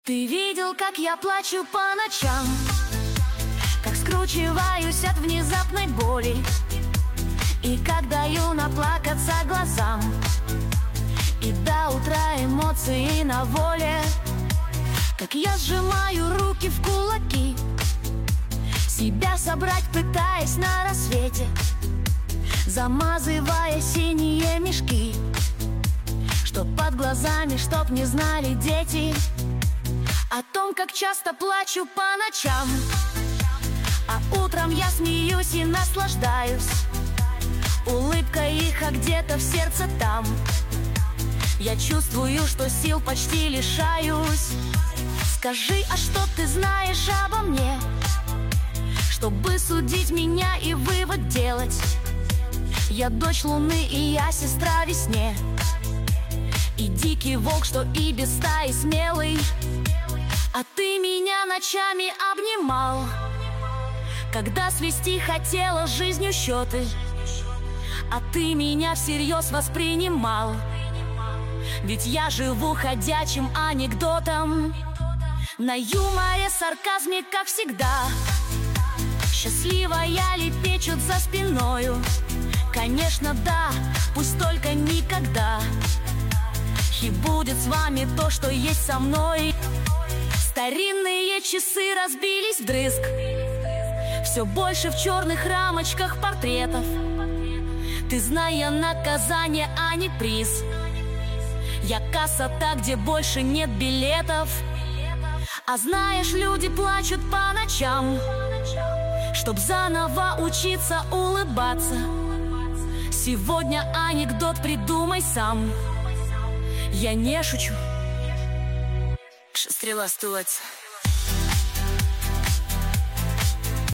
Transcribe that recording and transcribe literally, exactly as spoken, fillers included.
Ты видел, как я плачу по ночам, как скручиваюсь от внезапной боли, и как даю наплакаться глазам, и до утра эмоции на воле. Как я сжимаю руки в кулаки, себя собрать пытаясь на рассвете, замазывая синие мешки, чтоб под глазами, чтоб не знали дети о том, как часто плачу по ночам. А утром я смеюсь и наслаждаюсь улыбкой их, а где-то в сердце там я чувствую, что сил почти лишаюсь. Скажи, а что ты знаешь обо мне, чтобы судить меня и вывод делать? Я дочь луны, и я сестра весне, и дикий волк, что и без стаи смелый. А ты меня ночами обнимал, когда свести хотела жизнью счеты. А ты меня всерьез воспринимал, ведь я живу ходячим анекдотом. На юморе, сарказме, как всегда, счастливая лепечут за спиною. Конечно, да, пусть только никогда и будет с вами то, что есть со мной. Старинные часы разбились вдрызг, все больше в черных рамочках портретов. Ты, зная наказание, а не приз. Я касса та, где больше нет билетов. А знаешь, люди плачут по ночам, чтоб заново учиться улыбаться. Сегодня анекдот придумай сам. Я не шучу. Стрела стулается.